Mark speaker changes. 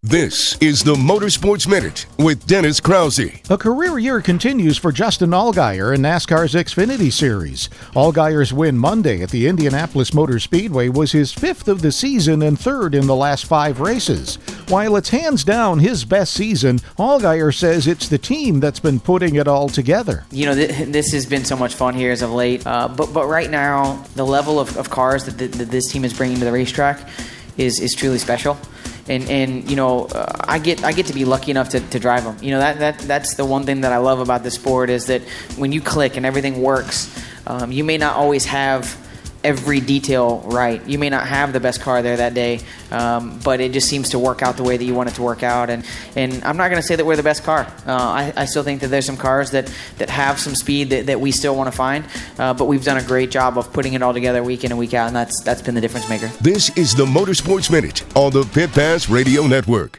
Speaker 1: This is the Motorsports Minute with Dennis Krause.
Speaker 2: A career year continues for Justin Allgaier in NASCAR's Xfinity Series. Allgaier's win Monday at the Indianapolis Motor Speedway was his fifth of the season and third in the last 5 races. While it's hands down his best season, Allgaier says it's the team that's been putting it all together.
Speaker 3: You know, this has been so much fun here as of late, but right now, the level of cars that this team is bringing to the racetrack is truly special. And you know, I get to be lucky enough to drive them. You know, that's the one thing that I love about this sport is that when you click and everything works, you may not always have every detail right. You may not have the best car there that day, but it just seems to work out the way that you want it to work out. And I'm not going to say that we're the best car. I still think that there's some cars that have some speed that we still want to find, but we've done a great job of putting it all together week in and week out, and that's been the difference maker.
Speaker 1: This is the Motorsports Minute on the Pit Pass Radio Network.